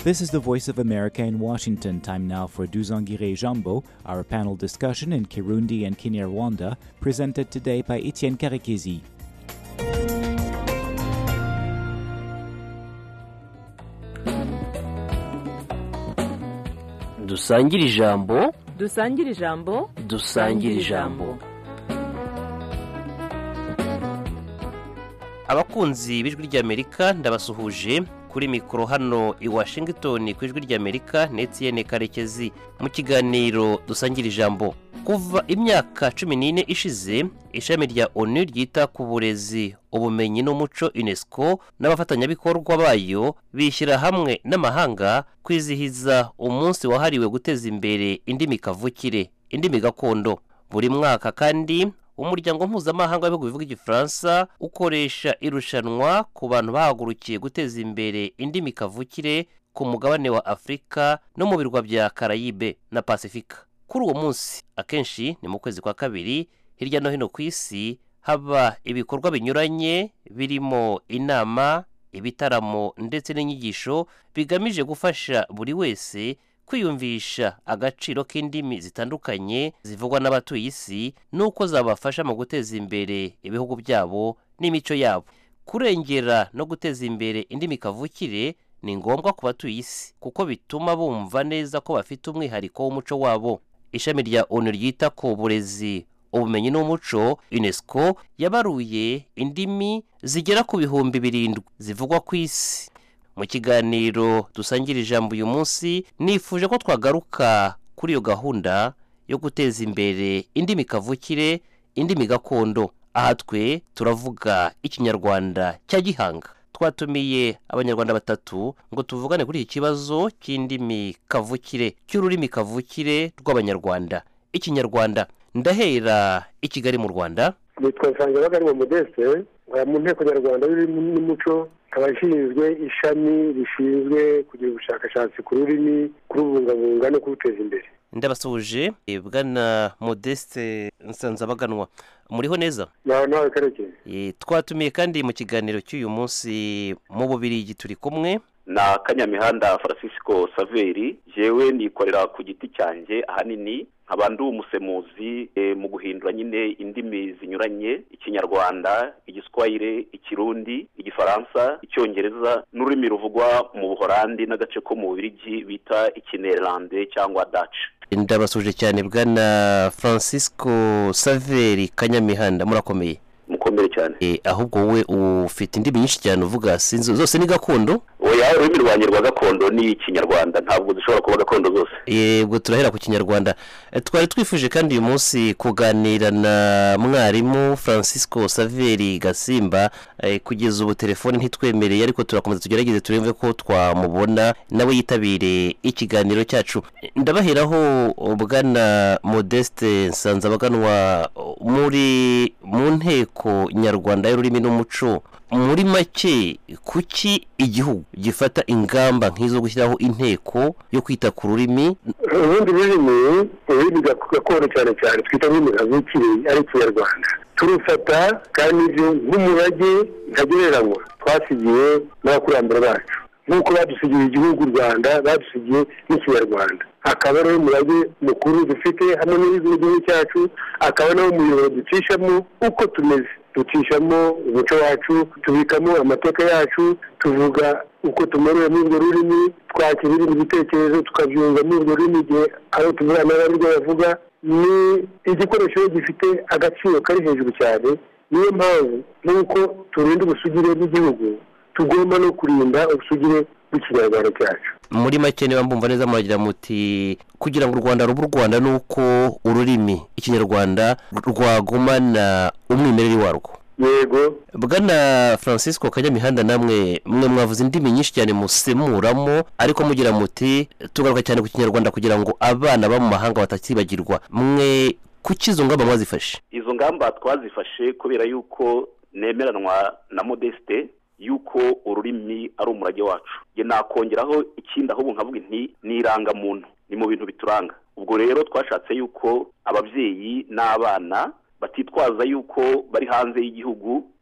This is the Voice of America in Washington. Time now for Duzangire Jambo, our panel discussion in Kirundi and Kinyarwanda, presented today by Etienne Karekezi. Dusangire ijambo. Dusangire ijambo. Dusangire ijambo. Abakunzi b'ijwi ry'Amerika ndabasuhuje kuri mikoro hano i Washington ku ijwi ry'Amerika Etienne Karekezi mu kiganiro Dusangire ijambo. Kuva imyaka 14 ishize ishami rya ONU ryita ku burezi ubumenyi n'umuco UNESCO n'abafatanyabikorwa bayo bishyira hamwe n'amahanga kwizihiza umunsi wahariwe guteza imbere indimi kavukire, indimi gakondo. Buri mwaka kandi umuryango mpuzamahanga w'ibihugu bivuga igifaransa ukoresha irushanwa ku bantu bahagurukiye guteza imbere indimi kavukire ku mugabane wa Afrika no mu birwa bya Karayibe na Pasifika. Kuri uwo munsi akenshi ni mu kwezi kwa kabiri hirya no hino ku isi haba ibikorwa binyuranye birimo inama, ibitaramo ndetse n'inyigisho bigamije gufasha buri wese kwiyumvisha agaciro k'indimi zitandukanye zivugwa n'abatuye isi nuko zabafasha mu guteza imbere ibihugu byabo n'imico yabo. Kurengera no guteza imbere indimi kavukire ni ngombwa ku batuye isi kuko bituma bumva neza ko bafite umwihariko w'umuco wabo. Ishami rya ONU ryita ku burezi ubumenyi n'umuco UNESCO yabaruye indimi zigera ku 7,000 zivugwa ku isi. Mu kiganiro Dusangire ijambo uyu munsi nifuje ko twagaruka kuri iyo gahunda yo guteza imbere indimi kavukire, indimi gakondo. Aha twe turavuga Ikinyarwanda cya gihanga. Twatumiye abanyarwanda batatu ngo tuvugane kuri iki kibazo cy'indimi kavukire, cy'ururimi kavukire rw'abanyarwanda, Ikinyarwanda. Ndahera i Kigali mu Rwanda. Nitwa Nsangabagani Modeste, mu nteko nyarwanda y'umuco, abashinzwe ishami rishinzwe kugira ubushakashatsi ku rurimi, kurubungabunga no kuruteza imbere. Ndabasuje bwana Modeste Nsanzabaganwa, muriho neza? Nawe Karekezi. Twatumiye kandi mu kiganiro cy'uyu munsi mu Bubiligi turi kumwe na Kanyamihanda Francisco Saveri. Jewe nikorera ku giti cyanjye ahanini nk'abandu umusemuzi mu guhindura nyine indimi zinyuranye: Ikinyarwanda, Igiswahili, Ikirundi, Igifaransa, Icyongereza n'ururimi ruvugwa mu Buholandi n'agace ko mu Bubiligi bita Ikinerlande cyangwa Dutch. Ndabasuje cyane bwana Francisco Saveri Kanyamihanda, murakomeye? Mukomere cyane. Ahubwo we ufite indimi nyinshi cyane uvuga, sinzi zose ni gakondo? Oya, ururimi rwanjye rwa gakondo ni Ikinyarwanda, ntabwo zishobora kuba gakondo zose. Yego, turahera ku Kinyarwanda. Twari twifuje kandi uyu munsi kuganira na mwarimu Francisco Saveri Gasimba. Kugeza ubu telefone ntitwemereye, ariko turakomeza tugerageze turemve ko twamubona nawe yitabire ikiganiro cyacu. Ndabaheraho bwana Modeste Nsanzabaganwa, muri mu nteko nyarwanda y'ururimi n'umuco. Muri make, kuki igihugu gifata ingamba nk'izo gushyiraho inteko yo kwita ku rurimi? Ubundi ururimi gakondo cyane cyane twita ururimi kavukire ari Ikinyarwanda turufata kandi nk'umurage ntagereranywa twasigiye n'abakurambere bacu, nk'uko badusigiye igihugu Rwanda, badusigiye n'Ikinyarwanda. Akaba ari umurage mukuru dufite hamwe n'igihugu cyacu, akaba nawo umuyoboro ducishamo uko tumeze, ducishamo umuco wacu, tubikamo amateka yacu, tuvuga uko tumerewe muri urwo rurimi, twakira ibindi bitekerezo tukabyumva muri urwo rurimi igihe aho tuvugana n'abandi bavuga. Ni igikoresho gifite agaciro kari hejuru cyane. Niyo mpamvu n'uko turinda ubusugire bw'igihugu tugomba no kurinda ubusugire bw'Ikinyarwanda cyacu. Muri make niba mbumva neza muragira muti kugira ngo u Rwanda rube u Rwanda nuko ururimi Ikinyarwanda rwagumana umwimerere warwo. Yego. Bwana Francisco Kanyamihanda, namwe mwavuze indimi nyinshi cyane musemuramo, ariko mugira muti tugaruka cyane ku Kinyarwanda kugira ngo abana ba mu mahanga batakibagirwa. Mwe kuki izo ngamba mwazifashe? Izo ngamba twazifashe kubera yuko nemeranwa na Modeste yuko ururimi ari umurage wacu. Ye nakongeraho ikindi ahubwo nkavuga nti niranga muntu, ni mu bintu bituranga. Ubwo rero twashatse yuko ababyeyi n'abana batitwaza yuko bari hanze y'igihugu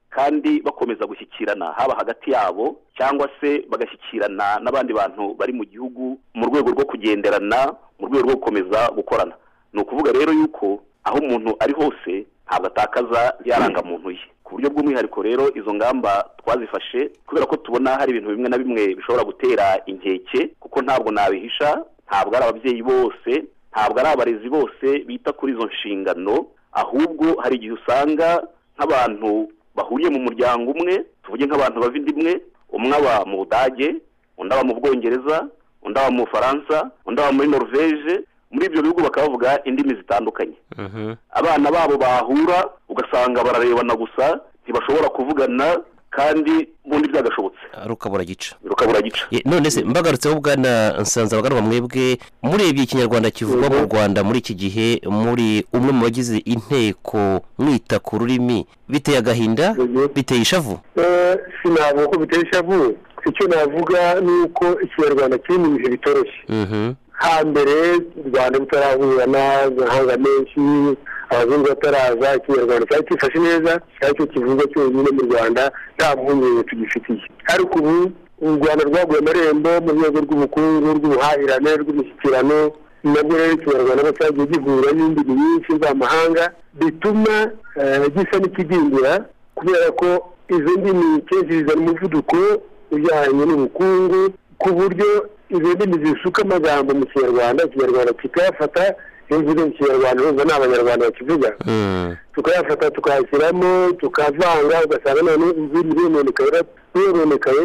kandi bakomeza gushyikirana haba hagati yabo cyangwa se bagashyikirana n'abandi bantu bari mu gihugu mu rwego rwo kugenderana, mu rwego rwo gukomeza gukorana. Ni ukuvuga rero yuko aho umuntu ari hose ntabwo atakaza yarangamuntu ye. Ku buryo bw'umwihariko rero izo ngamba twazifashe kubera ko tubona hari ibintu bimwe na bimwe bishobora gutera inkeke, kuko ntabwo nabihisha, ntabwo ari ababyeyi bose, ntabwo ari abarezi bose bita kuri izo nshingano, ahubwo hari igihe usanga nk'abantu bahuriye mu muryango umwe, tuvuge nk'abantu bava inda imwe, umwe aba mu Budage, undi aba mu Bwongereza, undi aba mu Bufaransa, undi aba muri Norvège, muri ibyo bihugu bakavuga indimi zitandukanye. Abana babo bahura ugasanga bararebana gusa, ntibashobora kuvugana kandi ubundi byagashobotse rukabura gica. None se mbagarutseho bwana Nsanzabaganwa, mwebwe murebye ikinyarwanda kivugwa mu Rwanda muri iki gihe, muri umwe mu bagize inteko mwita ku rurimi, biteye agahinda, biteye ishavu? Sinavuga ko biteye ishavu, icyo navuga ni uko ikinyarwanda kiri mu bihe bitoroshye. Hambere u Rwanda rutarahura n'amahanga menshi, abazungu bataraza, ikinyarwanda cyari cyifashe neza, cyari cyo kivugwa cyonyine mu Rwanda, nta mpungenge tugifitiye. Ariko ubu u Rwanda rwaguye amarembo mu rwego rw'ubukungu, rw'ubuhahirane, rw'imishyikirano, nabwo rero ikinyarwanda cyagiye gihura n'indimi nyinshi z'amahanga, bituma gisa n'ikidindira, kubera ko izo ndimi kenshi zizana umuvuduko ujyanye n'ubukungu, ku buryo izo ndimi zisuka amagambo mu kinyarwanda, ikinyarwanda kikayafata, imvugo mu kinyarwanda urumva ni abanyarwanda bakivuga, tukayafata tukayashyiramo tukavanga, ugasanga none imvura irononekaye,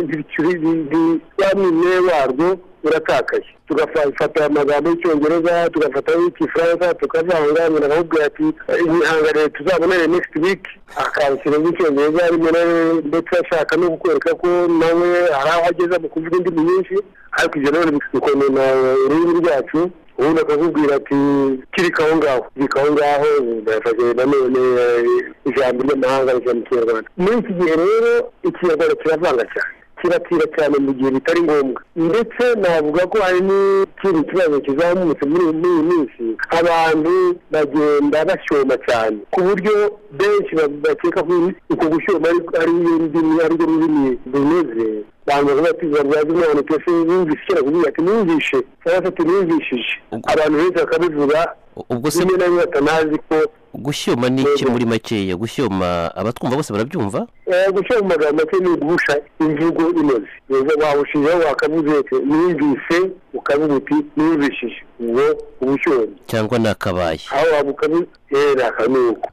wamwimerere warwo uratakaye. Tugafata amagambo y'icyongereza, tugafata ay'igifaransa, tukavanga, umuntu akakubwira ati ihangane tuzabonane next week, akabishyira mu cyongereza rimwe ndetse ashaka no kukwereka ko nawe hari aho ageza mu kuvuga indimi nyinshi, ariko ibyo none bikonona ururimi rwacu. Ubundi akakubwira ati kirika aho ngaho, bafashe nanone ijambo ry'amahanga rishya mu kinyarwanda. Muri iki gihe rero ikinyarwanda kiravanga cyane, kiratira cyane mu gihe bitari ngombwa, ndetse navuga ko hari n'ikindi kibazo kizamutse muri iyi minsi, abantu bagenda bashyoma cyane ku buryo benshi bakeka ko uko gushyoma ari rwo rurimi rumeze. Banga bati barwaza umwana twese yumvise kera kugira ati numvishe, cyangwa se numvishije, abantu benshi bakabivuga, ubwo se rimwe na rimwe batanazi ko gushyoma ni iki muri makeya. Gushyoma abatwumva bose barabyumva? Gushyoma amagambo make ni ugusha imvugo inoze. Wawushijeho wakavuze numvise, ukavuga uti numvishije, ubwo ubushyoma cyangwa nakabaye aho wabukabi akanuko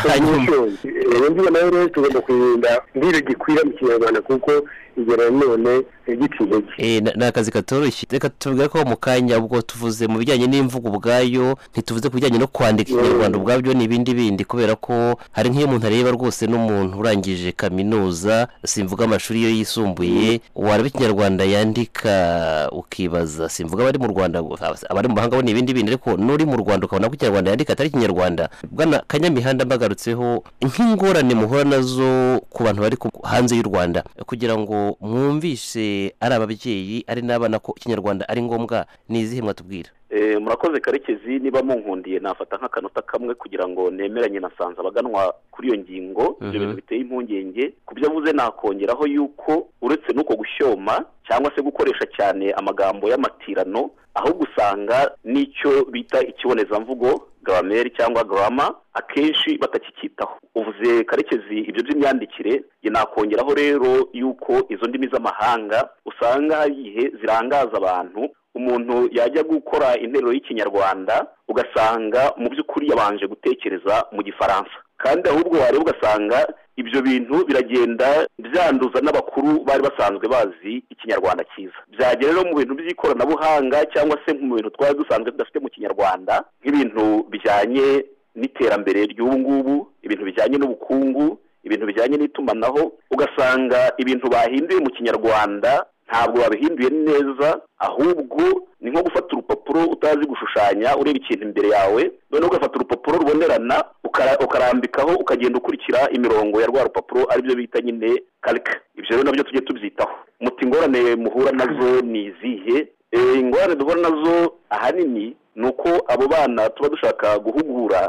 ubushyoma. Nawe rero tugomba kwirinda ndire gikwira mu kinyarwanda, kuko igera none igitintege ni akazi katoroshye. Reka tuvuge ko mu kanya ubwo tuvuze mu bijyanye n'imvugo ubwayo, ntituvuze ku bijyanye no kwandika ikinyarwanda ubwabyo n'ibindi bindi, kubera ko hari nk'iyo umuntu areba rwose n'umuntu urangije kaminuza, simvuga amashuri yo yisumbuye, wareba ikinyarwanda yandika ukibaza, simvuga abari mu Rwanda, abari mu mahanga bo n'ibindi bindi, ariko n'uri mu Rwanda ukabona ko ikinyarwanda yandika atari ikinyarwanda. Bwana Kanyamihanda, mbagarutseho nk'ingorane muhura nazo ku bantu bari hanze y'u Rwanda, kugira ngo mwumvishe ari ababyeyi ari n'abana ko ikinyarwanda ari ngombwa, ni izihe mwatubwira? Murakoze Karekezi, niba munkundiye nafata nk'akanota kamwe kugira ngo nemeranye na Nsanzabaganwa kuri iyo ngingo. Ibyo bintu biteye impungenge. Ku byo avuze nakongeraho yuko uretse n'uko gushyoma cyangwa se gukoresha cyane amagambo y'amatirano, ahubwo usanga n'icyo bita ikibonezamvugo grammaire cyangwa grammar akenshi batakikitaho. Uvuze Karekezi ibyo by'imyandikire, nakongeraho rero yuko izo ndimi z'amahanga usanga hari igihe zirangaza abantu. Umuntu yajya gukora interuro y'ikinyarwanda ugasanga mu by'ukuri yabanje gutekereza mu gifaransa, kandi ahubwo wareba ugasanga ibyo bintu biragenda byanduza n'abakuru bari basanzwe bazi ikinyarwanda cyiza. Byagera rero mu bintu by'ikoranabuhanga cyangwa se mu bintu twari dusanzwe tudafite mu kinyarwanda, nk'ibintu bijyanye n'iterambere ry'ubu ngubu, ibintu bijyanye n'ubukungu, ibintu bijyanye n'itumanaho, ugasanga ibintu bahinduye mu kinyarwanda ntabwo babihinduye neza, ahubwo ni nko gufata urupapuro utazi gushushanya ureba ikintu imbere yawe, noneho ugafata urupapuro rubonerana ukarambikaho ukagenda ukurikira imirongo ya rwa rupapuro, aribyo bita nyine calque. Ibyo rero nabyo tujye tubyitaho. Muti ingorane muhura nazo ni izihe? Ingorane duhura nazo ahanini ni uko abo bana tuba dushaka guhugura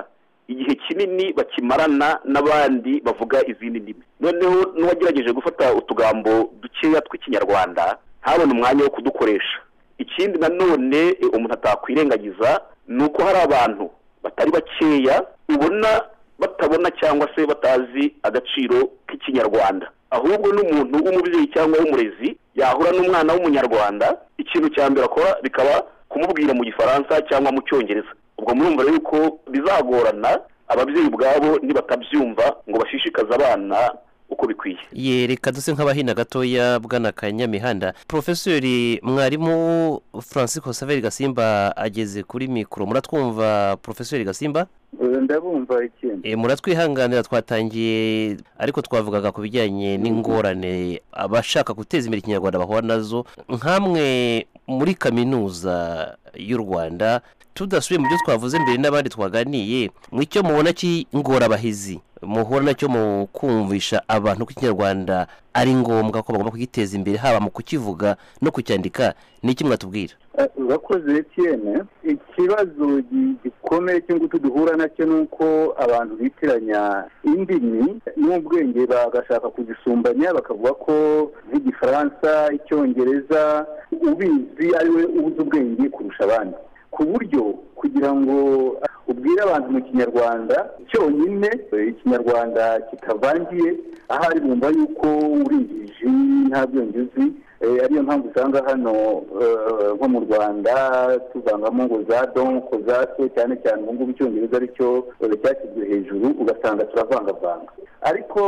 igihe kinini bakimarana n'abandi bavuga izindi ndimi. Noneho n'uwagerageje gufata utugambo dukeya tw'ikinyarwanda ntabone umwanya wo kudukoresha. Ikindi nanone umuntu atakwirengagiza ni uko hari abantu batari bakeya ubona batabona cyangwa se batazi agaciro k'ikinyarwanda, ahubwo n'umuntu w'umubyeyi cyangwa w'umurezi yahura n'umwana w'umunyarwanda, ikintu cya mbere akora bikaba kumubwira mu gifaransa cyangwa mu cyongereza. Ubwo murumva rero ko bizagorana ababyeyi ubwabo nibatabyumva ngo bashishikaze abana uko bikwiye. Reka duse nk'abahina gatoya bwana Kanyamihanda. Profesori mwarimu Francisco Xavier Gasimba ageze kuri mikoro. Muratwumva Profesori Gasimba? Ndabumva ikindi. Muratwihanganira twatangiye ariko twavugaga ku bijyanye n'ingorane abashaka guteza imbere ikinyarwanda bahura nazo. Nkamwe muri kaminuza y'u Rwanda, tudasubiye mu byo twavuze mbere n'abandi twaganiye, mwicyo mubona cy'ingorabahizi muhura nacyo mu kumvisha abantu ko ikinyarwanda ari ngombwa ko bagomba kugiteza imbere, haba mu kukivuga no kucyandika, ni iki mwatubwira? Urakoze Etienne. Ikibazo gikomeye cy'ingutu duhura nacyo ni uko abantu bitiranya indimi n'ubwenge bagashaka kuzisumbanya, bakavuga ko nk'igifaransa, icyongereza ubizi ariwe ubuze ubwenge kurusha abandi, ku buryo kugira ngo ubwire abantu mu kinyarwanda cyonyine, ikinyarwanda kitavangiye, ahari bumva yuko urinjiji nta bwenge uzi. Ariyo mpamvu usanga hano nko mu Rwanda tuvangamo ngo za donko za so, cyane cyane ubu ngubu icyongereza aricyo cyashyizwe hejuru, ugasanga turavangavanga. Ariko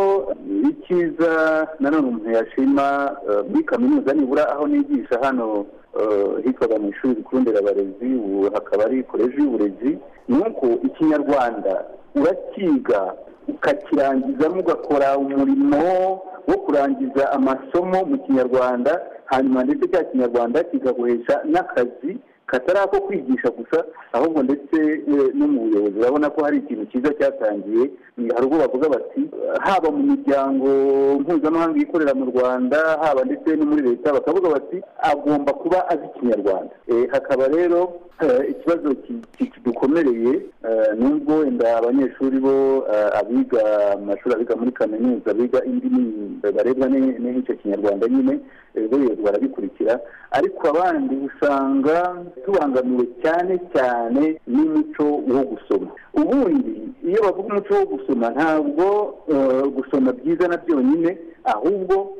icyiza nanone umuntu yashima muri kaminuza, nibura aho nigisha hano hitwaga mu ishuri rikuru nderabarezi, ubu hakaba ari koleji y'uburezi, ni uko ikinyarwanda urakiga ukakirangizamo, ugakora umurimo wo kurangiza amasomo mu kinyarwanda, hanyuma ndetse cya kinyarwanda kikaguhesha n'akazi katari ako kwigisha gusa, ahubwo ndetse no mu buyobozi. Urabona ko hari ikintu cyiza cyatangiye. Hari ubwo bavuga bati haba mu miryango mpuzamahanga ikorera mu Rwanda, haba ndetse no muri leta, bakavuga bati agomba kuba azi ikinyarwanda. Hakaba rero ikibazo kidukomereye, nubwo wenda abanyeshuri bo abiga amashuri abiga muri kaminuza biga indimi barebwa n'icyo kinyarwanda nyine bo barabikurikira, ariko abandi usanga tubangamiwe cyane cyane n'umuco wo gusoma. Ubundi iyo bavuga umuco wo gusoma, ntabwo gusoma byiza na byonyine, ahubwo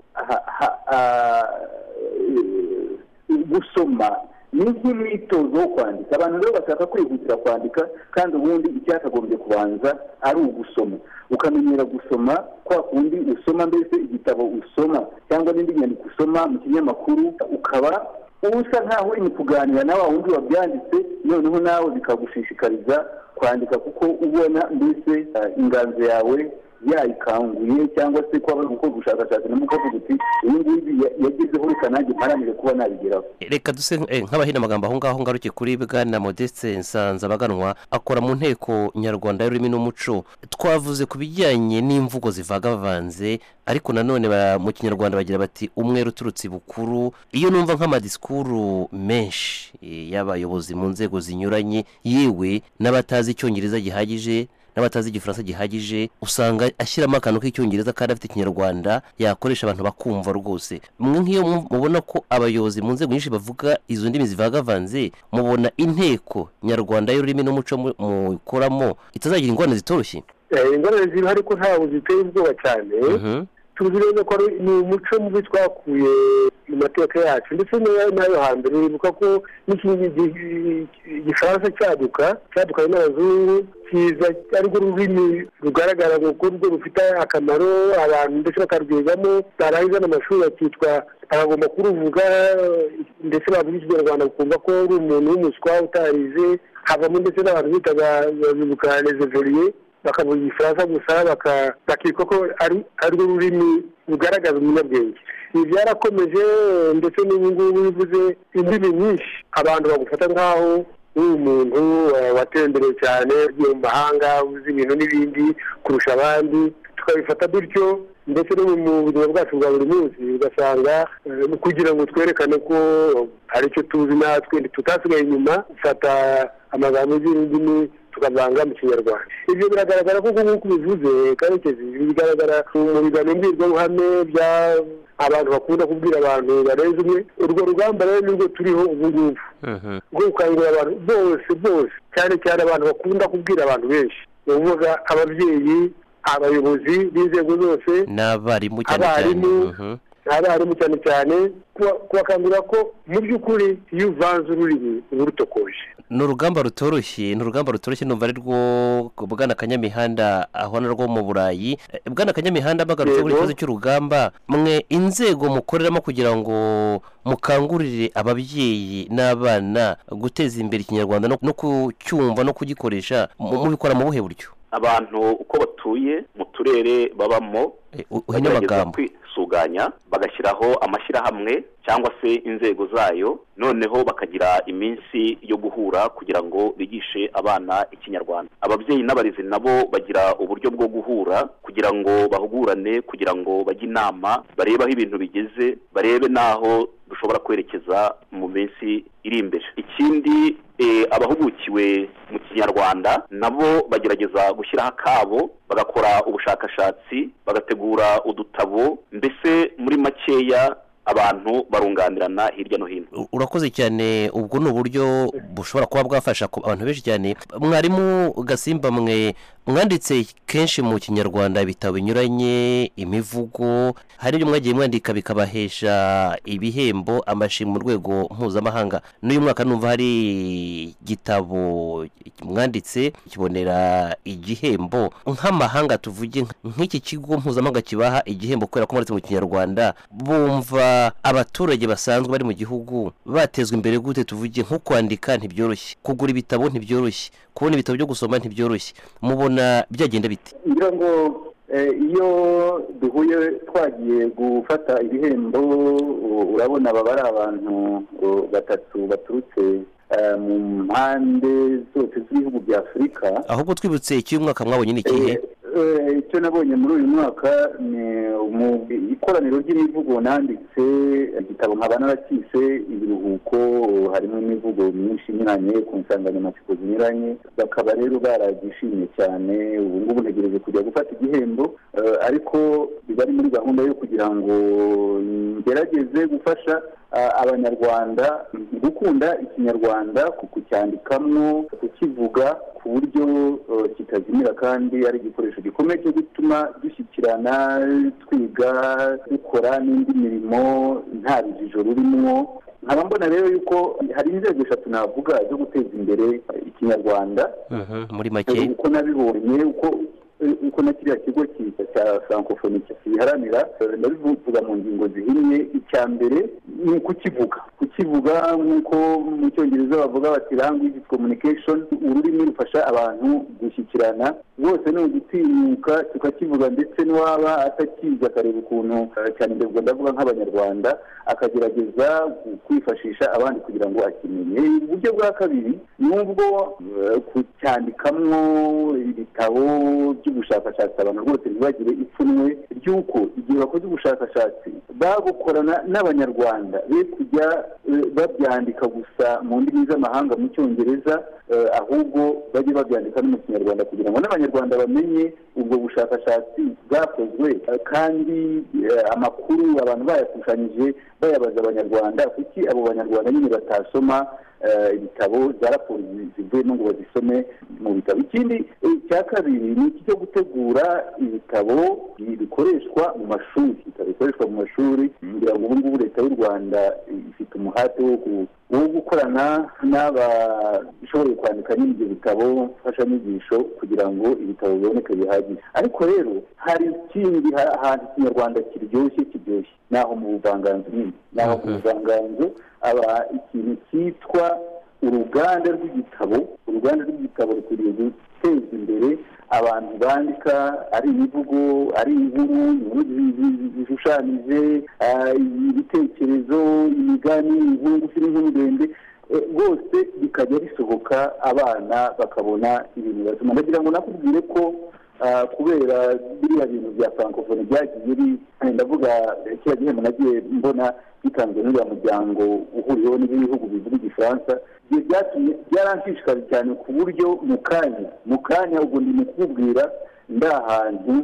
gusoma ni nk'imyitozo wo kwandika. Abantu rero bashaka kwihutira kwandika, kandi ubundi icyakagombye kubanza ari ugusoma, ukamenyera gusoma kwa kundi usoma mbese igitabo usoma cyangwa n'indi nyandiko usoma mu kinyamakuru, ukaba usa nkaho uri mu kuganira na wa wundi wabyanditse, noneho nawe bikagushishikariza kwandika, kuko ubona mbese inganzo yawe yayikanguye, cyangwa se kuba bari gukora ubushakashatsi na mukavuga uti uyu nguyu yagezeho, reka nanjye mparanire kuba nabigeraho. Reka duse nk'abahina amagambo aho ngaho ngaruke kuri bwana Modeste Nsanzabaganwa, akora mu nteko nyarwanda y'ururimi n'umuco. Twavuze ku bijyanye n'imvugo zivagavanze, ariko nanone mu kinyarwanda bagira bati umwe ruturutse bukuru. Iyo numva nk'amadisikuru menshi y'abayobozi mu nzego zinyuranye, yewe n'abatazi icyongereza gihagije n'abatazi igifaransa gihagije, usanga ashyiramo akantu k'icyongereza kandi afite ikinyarwanda yakoresha abantu bakumva rwose. Mwe nk'iyo mubona ko abayobozi mu nzego nyinshi bavuga izo ndimi zivagavanze, mubona inteko nyarwanda y'ururimi n'umuco mukoramo itazagira ingorane zitoroshye? Ingorane ziri ariko ntabwo ziteye ubwoba cyane. Tuzi neza ko ni umuco mubi twakuye mu mateka yacu, ndetse n'ayo hambere. Wibuka ko igifaransa cyadukanye n'abazungu, kiza arirwo rurimi rugaragara ko rwo rufite akamaro abantu, ndetse bakarwigamo, barangiza n'amashuri akitwa agomba kuruvuga, ndetse bavuga ikinyarwanda bakumva ko uri umuntu w'umuswa utarize. Havamo ndetse n'abantu bitaga bibuka les évolués, bakavuga igifaransa gusa, bakitwa ko arirwo rurimi rugaragaza umunyabwenge. Ibi byarakomeje, ndetse n'ubu ngubu bivuze indimi nyinshi abantu bagufata nk'aho uri umuntu watembereye cyane, ugiye mu mahanga, uzi ibintu n'ibindi kurusha abandi, tukabifata dutyo. Ndetse no mu buzima bwacu bwa buri munsi ugasanga kugira ngo twerekane ko hari icyo tuzi natwe tutasigaye inyuma, ufata amagambo y'indimi tukavanga mu kinyarwanda. Ibyo biragaragara ko nk'uko bivuze Karekezi, bigaragara mu biganiro mbwirwaruhame bya abantu bakunda kubwira abantu barenze umwe. Urwo rugamba rero nirwo turiho ubu ngubu rwo gukangurira abantu bose cyane cyane abantu bakunda kubwira abantu benshi, ni ukuvuga ababyeyi, abayobozi b'inzego zose n'abarimu cyane cyane kubakangurira ko mu by'ukuri iyo uvanze ururimi uba urutokoje. ni urugamba rutoroshye numva ari rwo Bwana Kanyamihanda aho narwo mu Burayi. Bwana Kanyamihanda bagarutse kuri ikibazo cy'urugamba, mwe inzego mukoreramo kugira ngo mukangurire ababyeyi n'abana guteza imbere ikinyarwanda no kucyumva no kugikoresha, mubikora mu buhe buryo? Abantu uko batuye mu turere babamo bagerageza kwisuganya, bagashyiraho amashyirahamwe cyangwa se inzego zayo, noneho bakagira iminsi yo guhura kugira ngo bigishe abana ikinyarwanda. Ababyeyi n'abarezi nabo bagira uburyo bwo guhura kugira ngo bahugurane, kugira ngo bajye inama, barebe aho ibintu bigeze, barebe n'aho dushobora kwerekeza mu minsi iri imbere. Ikindi abahugukiwe mu kinyarwanda nabo bagerageza gushyiraho akabo, bagakora ubushakashatsi, bagategura udutabo, mbese muri makeya abantu barunganirana hirya no hino. Urakoze cyane. Ubwo ni uburyo bushobora kuba bwafasha abantu benshi cyane. Mwarimu Gasimba, mwe mwanditse kenshi mu kinyarwanda ibitabo binyuranye, imivugo, hari ibyo mwagiye mwandika bikabahesha ibihembo, amashimwe mu rwego mpuzamahanga. N'uyu mwaka numva hari igitabo mwanditse kibonera igihembo nk'amahanga, tuvuge nk'iki kigo mpuzamahanga kibaha igihembo kubera ko mwanditse mu kinyarwanda. Bumva abaturage basanzwe bari mu gihugu batezwe imbere gute? Tuvuge nko kwandika ntibyoroshye, kugura ibitabo ntibyoroshye, kubona ibitabo byo gusoma ntibyoroshye, mubona byagenda bite? ngira ngo iyo duhuye twagiye gufata ibihembo, urabona baba ari abantu batatu baturutse mu mpande zose z'ibihugu bya Afurika. Ahubwo twibutse icy'uyu mwaka mwabonye ni ikihe? Icyo nabonye muri uyu mwaka ni mu ikoraniro ry'imivugo nanditse igitabo nkaba narakise ibiruhuko, harimo imivugo myinshi inyuranye ku nsanganyamatsiko zinyuranye, bakaba rero baragishimye cyane. ubu ngubu ntegereje kujya gufata igihembo, ariko biba ari muri gahunda yo kugira ngo ngerageze gufasha abanyarwanda gukunda ikinyarwanda, kucyandikamo, kukivuga ku buryo kitazimira, kandi ari igikoresho gikomeye cyo gutuma dushyikirana, twiga, dukora n'indi mirimo nta rujijo rurimo. nkaba mbona rero yuko hari inzego eshatu navuga zo guteza imbere ikinyarwanda muri make, uko nabibonye, uko na kiriya kigo cya francophonie kiharanira, ndabivuga mu ngingo zihinnye. icya mbere ni kukivuga nk'uko mu cyongereza bavuga bati language communication, ururimi rufasha abantu gushyikirana, rwose ni ugutinyuka tukakivuga, ndetse n'uwaba atakizi akareba ukuntu, cyane ndavuga nk'abanyarwanda, akagerageza kwifashisha abandi kugira ngo akimenye. uburyo bwa kabiri ni ubwo kucyandikamwo ibitabo by'ubushakashatsi, abantu rwose ntibagire ipfunwe ry'uko igihe bakoze ubushakashatsi babukorana n'abanyarwanda, be kujya babyandika gusa mu ndimi z'amahanga mu cyongereza, ahubwo bajye babyandika no mu kinyarwanda kugira ngo n'abanyarwanda bamenye ubwo bushakashatsi bwakozwe, kandi amakuru abantu bayakusanyije bayabaza abanyarwanda. kuki abo banyarwanda nyine batasoma ibitabo za raporo zivuyemo ngo bazisome mu bitabo? ikindi cya kabiri ni iki cyo gutegura ibitabo bikoreshwa mu mashuri. ngira ngo ubu ngubu leta y'u Rwanda ifite umuhate wo gukorana n'abashoboye kwandika n'ibyo bitabo mfashanyigisho kugira ngo ibitabo biboneke bihagije. ariko rero hari ikindi hantu ikinyarwanda kiryoshye, naho mu buvanganzo nyine, naho mu buvanganzo aba ikintu cyitwa uruganda rw'igitabo rukwiriye guteza imbere abantu bandika, ari imivugo, ari inkuru zishushanyije, ibitekerezo, imigani, inkuru ngufi n'inkuru ndende, rwose bikajya bisohoka, abana bakabona ibintu basoma. ndagira ngo nakubwire ko kubera biriya bintu bya francophonie byagiye ndavuga kiriya gihembo nagiye mbona gitanzwe n'uriya muryango uhuriweho n'ibihugu bivuga igifaransa, byaranshishikaje cyane ku buryo mu kanya ubwo ndi mu kubwira ndahantu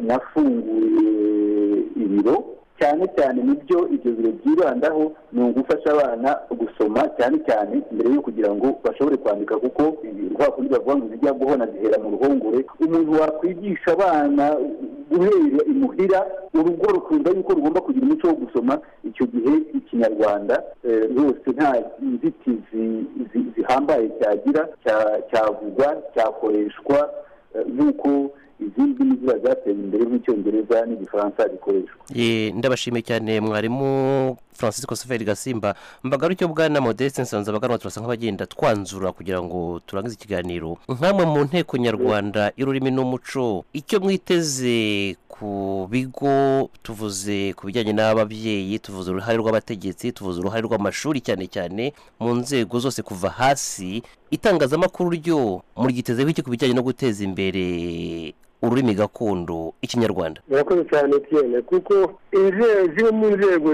nafunguye ibiro cyane cyane nibyo ibyo biro byibandaho ni ugufasha abana gusoma cyane cyane mbere yo kugira ngo bashobore kwandika kuko urupapuro bavuga ngo zijya guhona zihera mu ruhongore. umuntu wakwigisha abana guhera imuhira urugo rukunda yuko rugomba kugira umuco wo gusoma, icyo gihe ikinyarwanda rwose nta inzitizi zihambaye cyagira, cyavugwa cyakoreshwa nk'uko izindi ndimi zateye imbere nk'icyongereza n'igifaransa bikoreshwa. Ndabashimiye cyane mwarimu Francisco Xavier Gasimba. Mbagaruke bwana Modeste Nsanzabaganwa, turasa nk'abagenda twanzura kugira ngo turangize ikiganiro. Nkamwe mu nteko nyarwanda y'ururimi n'umuco, icyo mwiteze ku bigo, tuvuze ku bijyanye n'ababyeyi, tuvuze uruhare rw'abategetsi, tuvuze uruhare rw'amashuri cyane cyane mu nzego zose kuva hasi, itangazamakuru ryo murigitezeho iki ku bijyanye no guteza imbere ururimi gakondo ikinyarwanda? Murakoze cyane Etienne, kuko zimwe mu nzego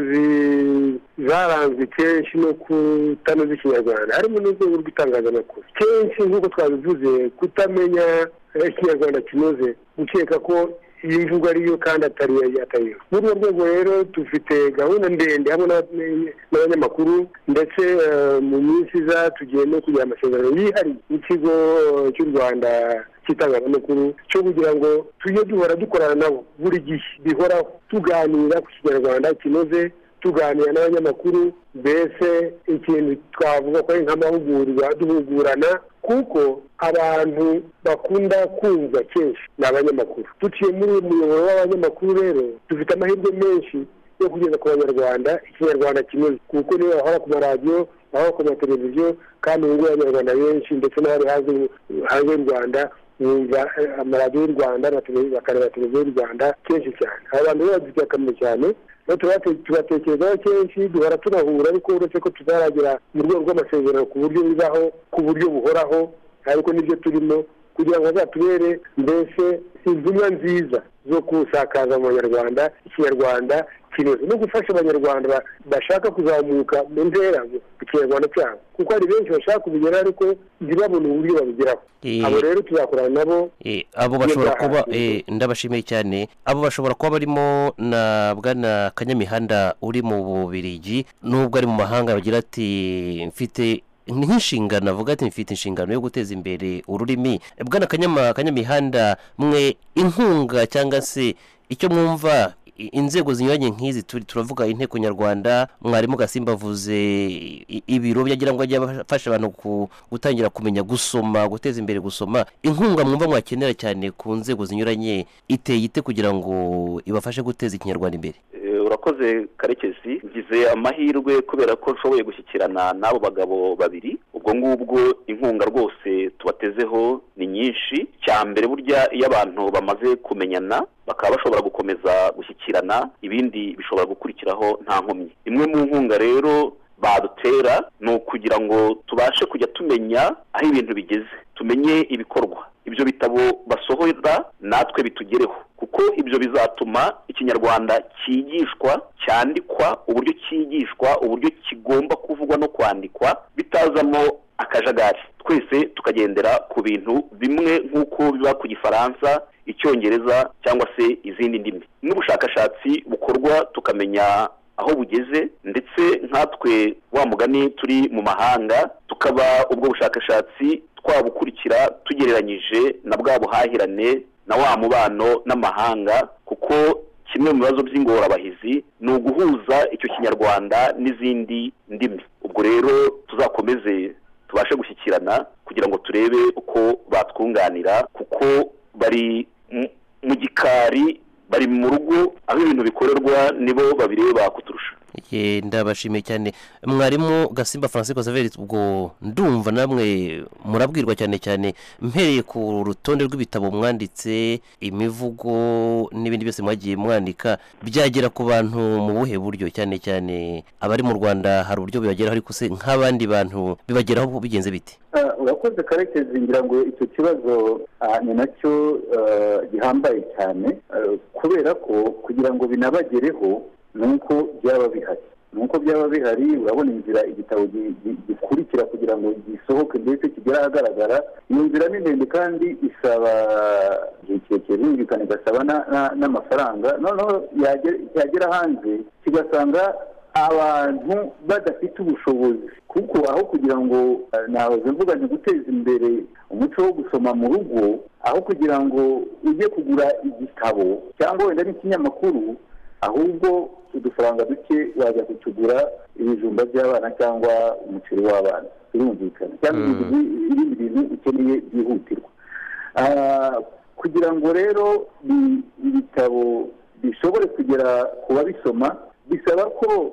zaranzwe kenshi no kutanoza ikinyarwanda harimo n'urwego rw'itangazamakuru. Kenshi nk'uko twabivuze, kutamenya ikinyarwanda kinoze, gukeka ko iyi mvugo ariyo kandi atariyo. Muri urwo rwego rero dufite gahunda ndende hamwe n'abanyamakuru, ndetse mu minsi iza tugiye no kugira amasezerano yihariye n'ikigo cy'u Rwanda cy'itangazamakuru cyo kugira ngo tujye duhora dukorana nabo buri gihe, bihoraho tuganira ku kinyarwanda kinoze, tuganira n'abanyamakuru. Mbese ikintu twavuga ko ari nk'amahugurwa, duhugurana, kuko abantu bakunda kumva kenshi ni abanyamakuru. Tuciye muri uyu muyoboro w'abanyamakuru rero dufite amahirwe menshi yo kugeza ku banyarwanda ikinyarwanda kinoze, kuko niyo bahora ku maradiyo, bahora ku mateleviziyo, kandi ubu ngubu abanyarwanda benshi ndetse n'abari hanze y'u Rwanda bumva amaradiyo y'u Rwanda bakareba televiziyo y'u Rwanda kenshi cyane. Abantu rero badufitiye akamaro cyane, tubatekerezaho kenshi, duhora tunahura, ariko uretse ko tuzaragera mu rwego rw'amasezerano ku buryo bibaho, ku buryo buhoraho, ariko nibyo turimo kugira ngo bazatubere mbese intumwa nziza zo kusakaza mu banyarwanda ikinyarwanda kinoze, no gufasha abanyarwanda bashaka kuzamuka mu ntera mu kinyarwanda cyabo, kuko hari benshi bashaka kubigeraho ariko ntibabone uburyo babigeraho. Abo rero tuzakorana nabo. Abo bashobora kuba ndabashimiye cyane. Abo bashobora kuba barimo na bwana Kanyamihanda uri mu Bubiligi, nubwo ari mu mahanga, bagira ati mfite nk'inshingano, avuga ati mfite inshingano yo guteza imbere ururimi. Bwana Kanyamihanda, mwe inkunga cyangwa se icyo mwumva inzego zinyuranye nk'izi, turavuga inteko nyarwanda, mwarimu Gasimba avuze ibiro byagira ngo ajye afasha abantu gutangira kumenya gusoma, guteza imbere gusoma, inkunga mwumva mwakenera cyane ku nzego zinyuranye iteye ite kugira ngo ibafashe guteza ikinyarwanda imbere? Urakoze Karekezi, ngize amahirwe kubera ko nshoboye gushyikirana n'abo bagabo babiri. Ubwo ngubwo inkunga rwose tubatezeho ni nyinshi. Cya mbere, burya iyo abantu bamaze kumenyana bakaba bashobora gukomeza gushyikirana, ibindi bishobora gukurikiraho nta nkomyi. Imwe mu nkunga rero badutera ni ukugira ngo tubashe kujya tumenya aho ibintu bigeze, tumenye ibikorwa. Ibyo bitabo basohora natwe bitugereho, kuko ibyo bizatuma ikinyarwanda cyigishwa, cyandikwa, uburyo cyigishwa, uburyo kigomba kuvugwa no kwandikwa bitazamo akajagari. Twese tukagendera ku bintu bimwe nk'uko biba ku Gifaransa, Icyongereza cyangwa se izindi ndimi. N'ubushakashatsi bukorwa tukamenya aho bugeze, ndetse nkatwe wa mugani turi mu mahanga, tukaba ubwo bushakashatsi twabukurikira tugereranyije na bwa buhahirane na wa mubano n'amahanga, kuko kimwe mu bibazo by'ingorabahizi ni uguhuza icyo kinyarwanda n'izindi ndimi. Ubwo rero tuzakomeze tubashe gushyikirana kugira ngo turebe uko batwunganira, kuko bari mu gikari, bari mu rugo, aho ibintu bikorerwa nibo babireba kuturusha. Ndabashimiye cyane. Mwarimu Gasimba Francisco Xavier, ubwo ndumva namwe murabwirwa cyane cyane, mpereye ku rutonde rw'ibitabo mwanditse, imivugo n'ibindi byose mwagiye mwandika, byagera ku bantu mu buhe buryo? Cyane cyane abari mu Rwanda hari uburyo bibageraho, ariko se nk'abandi bantu bibageraho bigenze biti? Urakoze Karekezi, ngira ngo icyo kibazo ni nacyo gihambaye cyane, kubera ko kugira ngo binabagereho nuko byaba bihari. nuko byaba bihari urabona inzira igitabo gikurikira kugira ngo gisohoke ndetse kigere ahagaragara. iyo nzira ni ndende kandi isaba igihe kirekire, birumvikana igasaba n'amafaranga. noneho yagera hanze kigasanga abantu badafite ubushobozi, kuko aho kugira ngo nahoze mvuga ni guteza imbere umuco wo gusoma mu rugo, aho kugira ngo ujye kugura igitabo cyangwa wenda n'ikinyamakuru, ahubwo udufaranga duke wajya kutugura ibijumba by'abana cyangwa umuceri w'abana, birumvikana, cyangwa ibindi bintu ukeneye byihutirwa. kugira ngo rero ibitabo bishobore kugera ku babisoma, bisaba ko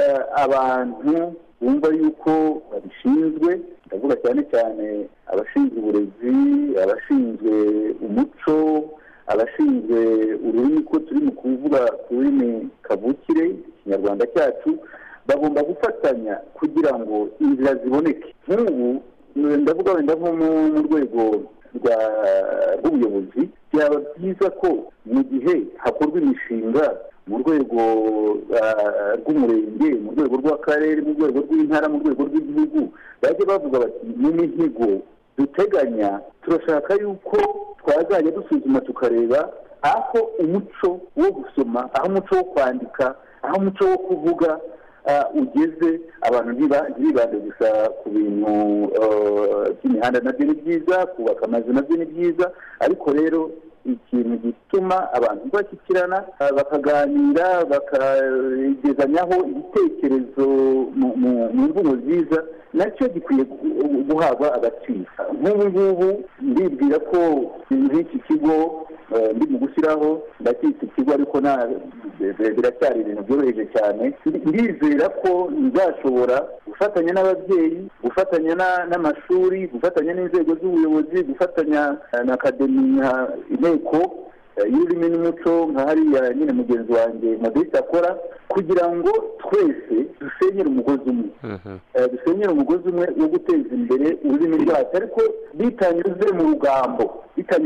abantu bumva yuko babishinzwe, ndavuga cyane cyane abashinzwe uburezi, abashinzwe umuco, abashinzwe ururimi, ko turi mu kuvuga ku rurimi kavukire ikinyarwanda cyacu, bagomba gufatanya kugira ngo inzira ziboneke. nk'ubu ndavuga wenda nko mu rwego rw'ubuyobozi, byaba byiza ko mu gihe hakorwa imishinga mu rwego rw'umurenge, mu rwego rw'akarere, mu rwego rw'intara, mu rwego rw'igihugu, bajye bavuga bati mu mihigo duteganya turashaka yuko twazajya dusuzuma tukareba aho umuco wo gusoma, aho umuco wo kwandika, aho umuco wo kuvuga ugeze. abantu ntibibande gusa ku bintu by'imihanda, nabyo ni byiza, kubaka amazu nabyo ni byiza, ariko rero ikintu gituma abantu bashyikirana bakaganira bakagezanyaho ibitekerezo mu mvugo nziza, nacyo gikwiye guhabwa agaciro. nk'ubu ngubu ndibwira ko nk'iki kigo ndi mu gushyiraho, ndacyita ikigo ariko biracyari ibintu byoroheje cyane. ndizera ko nzashobora gufatanya n'ababyeyi, gufatanya n'amashuri, gufatanya n'inzego z'ubuyobozi, gufatanya na akademi inteko y'ururimi n'umuco nka hariya nyine mugenzi wanjye Modeste akora, kugira ngo twese dusenyere umugozi umwe, dusenyere umugozi umwe wo guteza imbere ururimi rwacu, ariko bitanyuze mu rugambo,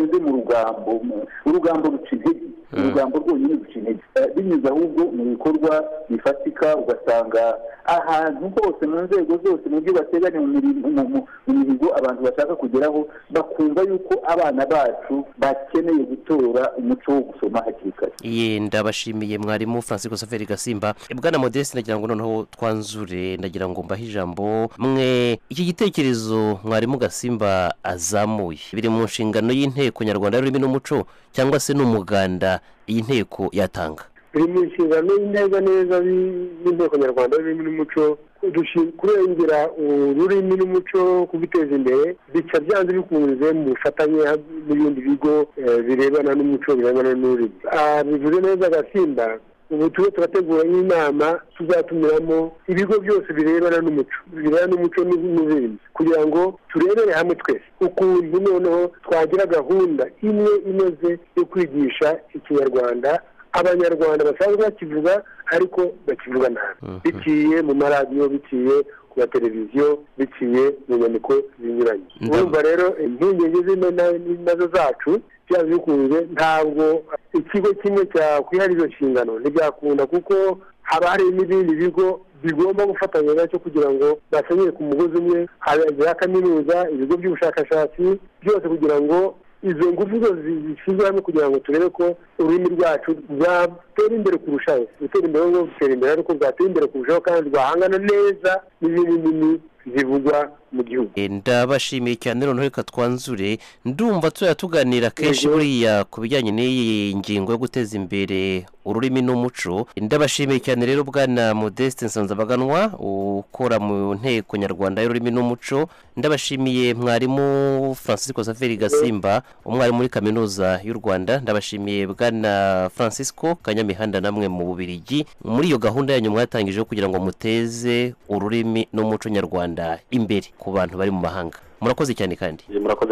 urugambo ruca intege, urugambo rwonyine ruca intege, binyuze ahubwo mu bikorwa bifatika. ugasanga ahantu hose mu nzego zose mu byo bateganya mu mihigo abantu bashaka kugeraho, bakumva yuko abana bacu bakeneye gutora umuco wo gusoma hakiri kare. ndabashimiye mwarimu Francisco Xavier Gasimba. Bwana Modeste, ndagira ngo noneho twanzure, ndagira ngo mbahe ijambo. mwe iki gitekerezo mwarimu Gasimba azamuye biri mu nshingano y'inteko nyarwanda y'ururimi n'umuco, cyangwa se n'umuganda iyi nteko yatanga? biri mu nshingano neza y'inteko nyarwanda y'ururimi n'umuco kurengera ururimi n'umuco, kubiteza imbere, bica byanze bikunze mu bufatanye n'ibindi bigo birebana n'umuco, birebana n'ururimi. bivuze neza Gasimba, ubu turategura inama tuzatumiramo ibigo byose birebana n'umuco n'ururimi, kugira ngo turebere hamwe twese ukuntu noneho twagira gahunda imwe inoze yo kwigisha ikinyarwanda abanyarwanda basanzwe bakivuga ariko bakivuga nabi, biciye mu maradiyo, biciye ku mateleviziyo, biciye mu nyandiko zinyuranye. urumva rero impungenge nazo zacu byanze bikunze, ntabwo ikigo kimwe cyakwihara izo nshingano ntibyakunda, kuko haba hari n'ibindi bigo bigomba gufatanya nacyo kugira ngo basenyere ku mugozi umwe, za kaminuza, ibigo by'ubushakashatsi byose, kugira ngo izo ngufu zose zishyirwe hamwe kugira ngo turebe ko ururimi rwacu rwatera imbere kurushaho. gutera imbere no gutera imbere, ariko rwatera imbere kurushaho kandi rwahangana neza n'izindi nini zivugwa mu gihugu. ndabashimiye cyane. noneho reka twanzure, ndumva tuganira kenshi buriya ku bijyanye n'iyi ngingo yo guteza imbere ururimi n'umuco. ndabashimiye cyane rero Bwana Modeste Nsanzabaganwa ukora mu nteko nyarwanda y'ururimi n'umuco. ndabashimiye mwarimu Francisco Xavier Gasimba, umwarimu muri kaminuza y'u Rwanda. ndabashimiye Bwana Francisco Kanyamihanda, namwe mu Bubiligi, muri iyo gahunda yanyu mwatangije kugira ngo muteze ururimi n'umuco nyarwanda imbere ku bantu bari mu mahanga. murakoze cyane kandi murakoze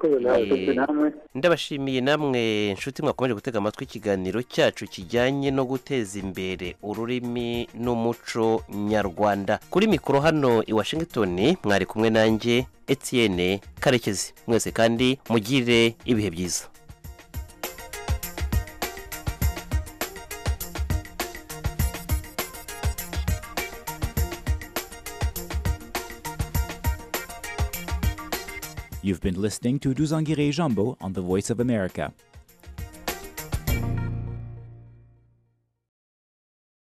namwe. ndabashimiye namwe nshuti mwakomeje gutega amatwi ikiganiro cyacu kijyanye no guteza imbere ururimi n'umuco nyarwanda. kuri mikoro hano i Washington mwari kumwe nanjye Etienne Karekezi. mwese kandi mugire ibihe byiza. You've been listening to Duzangire Jambo on the Voice of America.